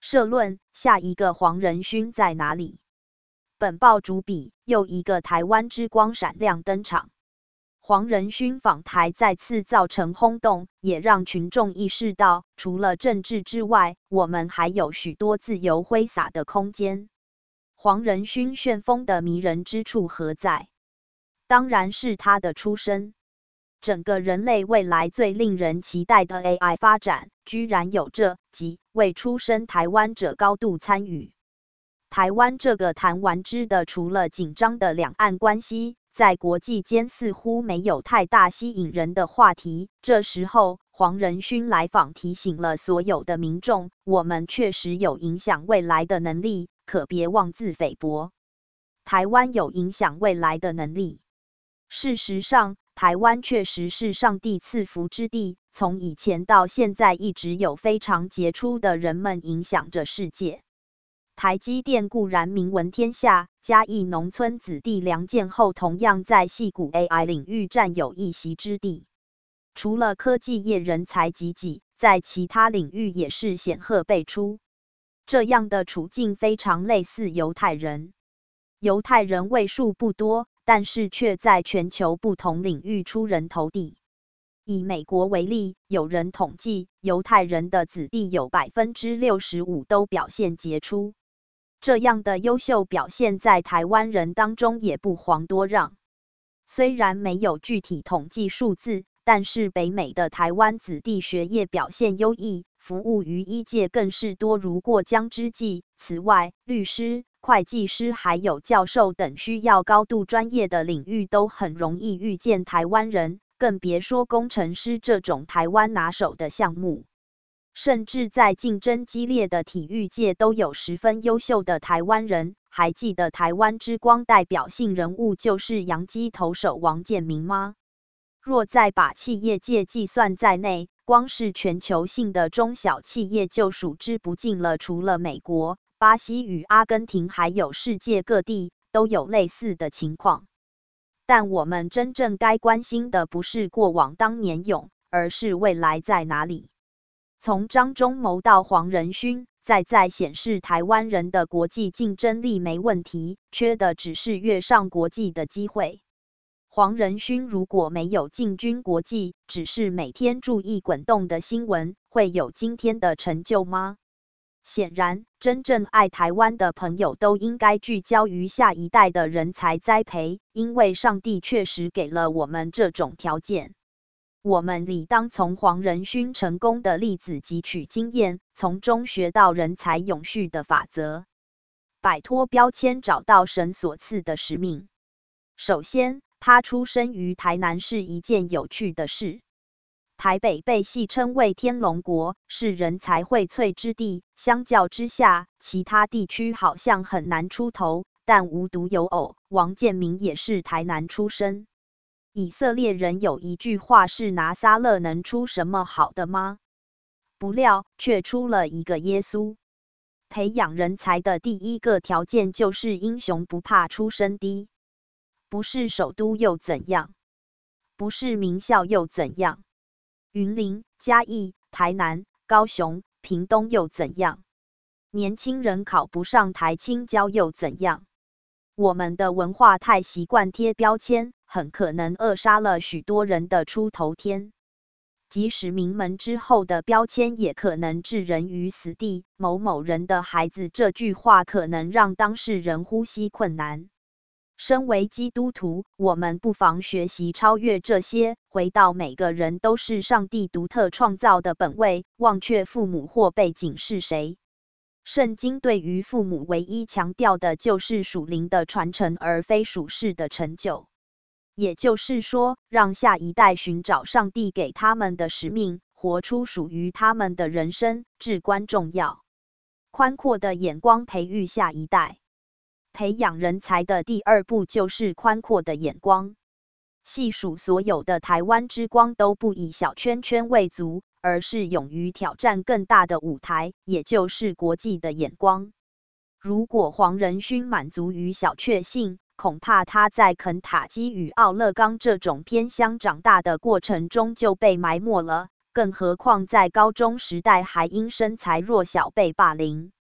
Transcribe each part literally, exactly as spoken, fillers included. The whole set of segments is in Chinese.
社论：下一个黄仁勋在哪里？本报主笔：又一个台湾之光闪亮登场。黄仁勋访台再次造成轰动，也让群众意识到，除了政治之外，我们还有许多自由挥洒的空间。黄仁勋旋风的迷人之处何在？当然是他的出身。整个人类未来最令人期待的 A I 发展，居然有这几位出身台湾者高度参与。台湾这个弹丸之的，除了紧张的两岸关系，在国际间似乎没有太大吸引人的话题。这时候，黄仁勋来访提醒了所有的民众，我们确实有影响未来的能力，可别妄自菲薄。台湾有影响未来的能力。事实上，台湾确实是上帝赐福之地，从以前到现在一直有非常杰出的人们影响着世界。台积电固然名闻天下，嘉义农村子弟梁建后同样在矽谷 A I 领域占有一席之地。除了科技业人才济济，在其他领域也是显赫辈出。这样的处境非常类似犹太人。犹太人为数不多，但是却在全球不同领域出人头地。以美国为例，有人统计，犹太人的子弟有 百分之六十五 都表现杰出。这样的优秀表现在台湾人当中也不遑多让。虽然没有具体统计数字，但是北美的台湾子弟学业表现优异，服务于医界更是多如过江之鲫。此外，律师、会计师还有教授等需要高度专业的领域都很容易遇见台湾人，更别说工程师这种台湾拿手的项目。甚至在竞争激烈的体育界都有十分优秀的台湾人。还记得台湾之光代表性人物就是洋基投手王建民吗？若再把企业界计算在内，光是全球性的中小企业就数之不尽了。除了美国、巴西与阿根廷，还有世界各地都有类似的情况。但我们真正该关心的不是过往当年勇，而是未来在哪里。从张忠谋到黄仁勋，再再显示台湾人的国际竞争力没问题，缺的只是跃上国际的机会。黄仁勋如果没有进军国际，只是每天注意滚动的新闻，会有今天的成就吗？显然，真正爱台湾的朋友都应该聚焦于下一代的人才栽培，因为上帝确实给了我们这种条件。我们理当从黄仁勋成功的例子汲取经验，从中学到人才永续的法则，摆脱标签，找到神所赐的使命。首先，他出生于台南是一件有趣的事。台北被戏称为天龙国，是人才荟萃之地，相较之下，其他地区好像很难出头，但无独有偶，王建民也是台南出身。以色列人有一句话是拿撒勒能出什么好的吗？不料却出了一个耶稣。培养人才的第一个条件就是英雄不怕出身低。不是首都又怎样？不是名校又怎样？云林、嘉义、台南、高雄、屏东又怎样？年轻人考不上台清交又怎样？我们的文化太习惯贴标签，很可能扼杀了许多人的出头天。即使名门之后的标签也可能置人于死地。某某人的孩子这句话可能让当事人呼吸困难。身为基督徒，我们不妨学习超越这些，回到每个人都是上帝独特创造的本位，忘却父母或背景是谁。圣经对于父母唯一强调的就是属灵的传承，而非属世的成就。也就是说，让下一代寻找上帝给他们的使命，活出属于他们的人生，至关重要。宽阔的眼光培育下一代。培养人才的第二步就是宽阔的眼光。细数所有的台湾之光都不以小圈圈为足，而是勇于挑战更大的舞台，也就是国际的眼光。如果黄仁勋满足于小确幸，恐怕他在肯塔基与奥勒冈这种偏乡长大的过程中就被埋没了，更何况在高中时代还因身材弱小被霸凌。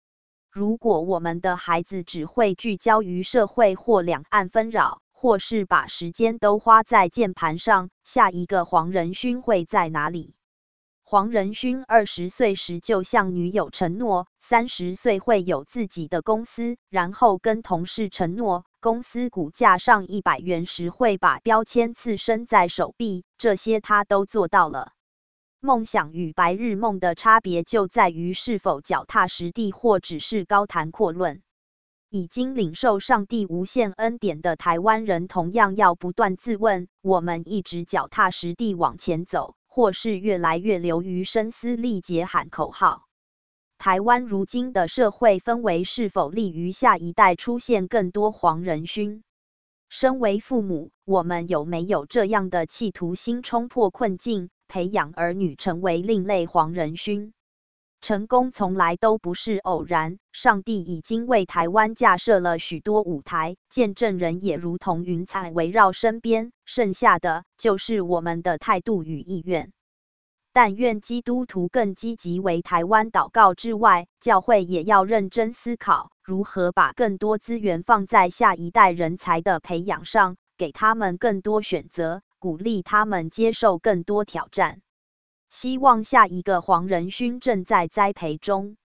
如果我们的孩子只会聚焦于社会或两岸纷扰，或是把时间都花在键盘上，下一个黄仁勋会在哪里？黄仁勋二十岁时就向女友承诺，三十岁会有自己的公司，然后跟同事承诺，公司股价上一百元时会把标签刺身在手臂，这些他都做到了。梦想与白日梦的差别就在于是否脚踏实地，或只是高谈阔论。已经领受上帝无限恩典的台湾人，同样要不断自问：我们一直脚踏实地往前走，或是越来越流于声嘶力竭喊口号？台湾如今的社会氛围是否利于下一代出现更多黄仁勋？身为父母，我们有没有这样的企图心，冲破困境，培养儿女成为另类黄仁勋？成功从来都不是偶然，上帝已经为台湾架设了许多舞台，见证人也如同云彩围绕身边，剩下的就是我们的态度与意愿。但愿基督徒更积极为台湾祷告之外，教会也要认真思考，如何把更多资源放在下一代人才的培养上，给他们更多选择，鼓励他们接受更多挑战。希望下一个黄仁勋正在栽培中。